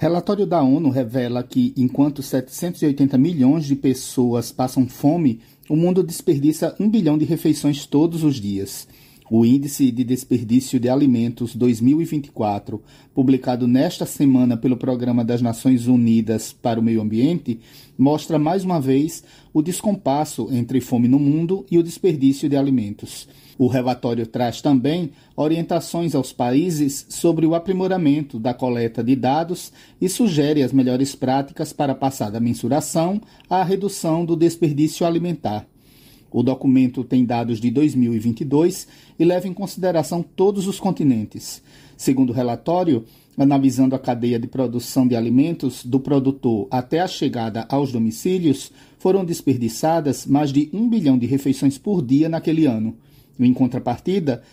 Relatório da ONU revela que, enquanto 780 milhões de pessoas passam fome, o mundo desperdiça 1 bilhão de refeições todos os dias. O Índice de Desperdício de Alimentos 2024, publicado nesta semana pelo Programa das Nações Unidas para o Meio Ambiente, mostra mais uma vez o descompasso entre fome no mundo e o desperdício de alimentos. O relatório traz também orientações aos países sobre o aprimoramento da coleta de dados e sugere as melhores práticas para passar da mensuração à redução do desperdício alimentar. O documento tem dados de 2022 e leva em consideração todos os continentes. Segundo o relatório, analisando a cadeia de produção de alimentos do produtor até a chegada aos domicílios, foram desperdiçadas mais de 1 bilhão de refeições por dia naquele ano. Em contrapartida,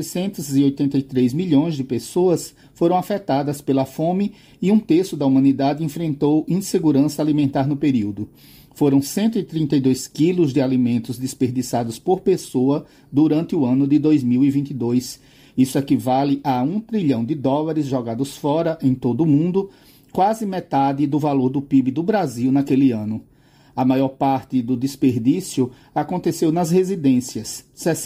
783 milhões de pessoas foram afetadas pela fome e 1/3 da humanidade enfrentou insegurança alimentar no período. Foram 132 quilos de alimentos desperdiçados por pessoa durante o ano de 2022. Isso equivale a $1 trilhão jogados fora em todo o mundo, quase metade do valor do PIB do Brasil naquele ano. A maior parte do desperdício aconteceu nas residências,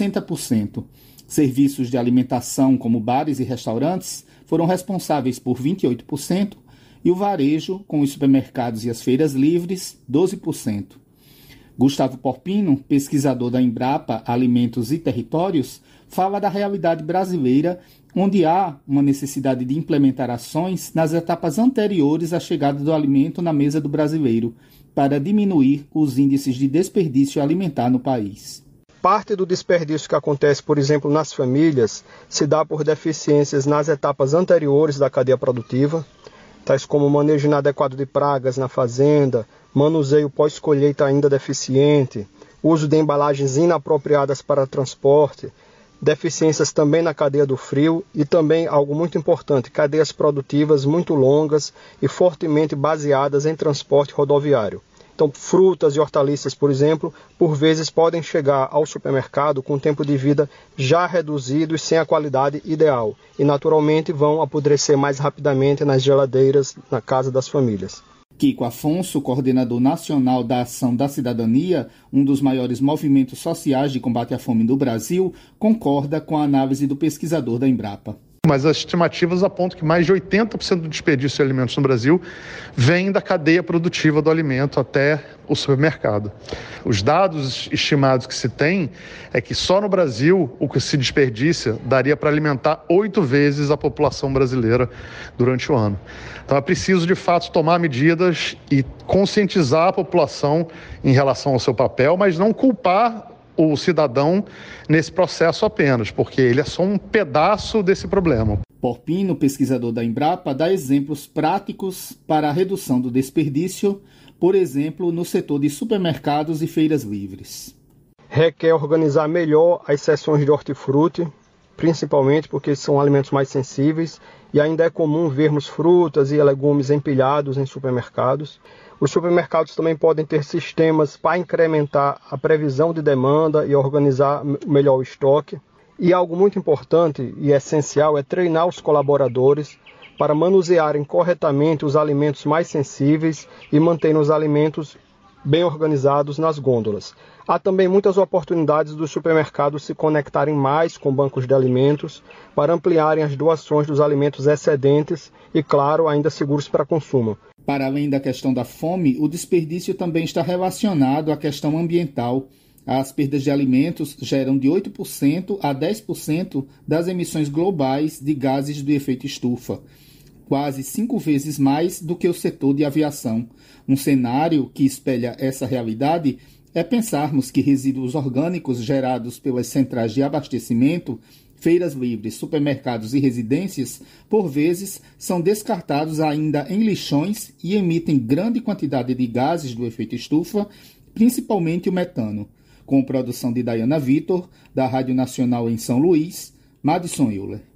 60%. Serviços de alimentação, como bares e restaurantes, foram responsáveis por 28%, e o varejo, com os supermercados e as feiras livres, 12%. Gustavo Porpino, pesquisador da Embrapa Alimentos e Territórios, fala da realidade brasileira, onde há uma necessidade de implementar ações nas etapas anteriores à chegada do alimento na mesa do brasileiro, para diminuir os índices de desperdício alimentar no país. Parte do desperdício que acontece, por exemplo, nas famílias, se dá por deficiências nas etapas anteriores da cadeia produtiva, tais como manejo inadequado de pragas na fazenda, manuseio pós-colheita ainda deficiente, uso de embalagens inapropriadas para transporte, deficiências também na cadeia do frio e também, algo muito importante, cadeias produtivas muito longas e fortemente baseadas em transporte rodoviário. Então, frutas e hortaliças, por exemplo, por vezes podem chegar ao supermercado com tempo de vida já reduzido e sem a qualidade ideal, e naturalmente vão apodrecer mais rapidamente nas geladeiras na casa das famílias. Kiko Afonso, coordenador nacional da Ação da Cidadania, um dos maiores movimentos sociais de combate à fome do Brasil, concorda com a análise do pesquisador da Embrapa. Mas as estimativas apontam que mais de 80% do desperdício de alimentos no Brasil vem da cadeia produtiva do alimento até o supermercado. Os dados estimados que se tem é que só no Brasil o que se desperdiça daria para alimentar 8 vezes a população brasileira durante o ano. Então é preciso, de fato, tomar medidas e conscientizar a população em relação ao seu papel, mas não culpar o cidadão nesse processo apenas, porque ele é só um pedaço desse problema. Porpino, pesquisador da Embrapa, dá exemplos práticos para a redução do desperdício, por exemplo, no setor de supermercados e feiras livres. Requer organizar melhor as seções de hortifruti, principalmente porque são alimentos mais sensíveis, e ainda é comum vermos frutas e legumes empilhados em supermercados. Os supermercados também podem ter sistemas para incrementar a previsão de demanda e organizar melhor o estoque. E algo muito importante e essencial é treinar os colaboradores para manusearem corretamente os alimentos mais sensíveis e manter os alimentos bem organizados nas gôndolas. Há também muitas oportunidades dos supermercados se conectarem mais com bancos de alimentos para ampliarem as doações dos alimentos excedentes e, claro, ainda seguros para consumo. Para além da questão da fome, o desperdício também está relacionado à questão ambiental. As perdas de alimentos geram de 8% a 10% das emissões globais de gases do efeito estufa, quase 5 vezes mais do que o setor de aviação. Um cenário que espelha essa realidade é pensarmos que resíduos orgânicos gerados pelas centrais de abastecimento, feiras livres, supermercados e residências, por vezes, são descartados ainda em lixões e emitem grande quantidade de gases do efeito estufa, principalmente o metano. Com produção de Dayana Vitor, da Rádio Nacional em São Luís, Madison Euler.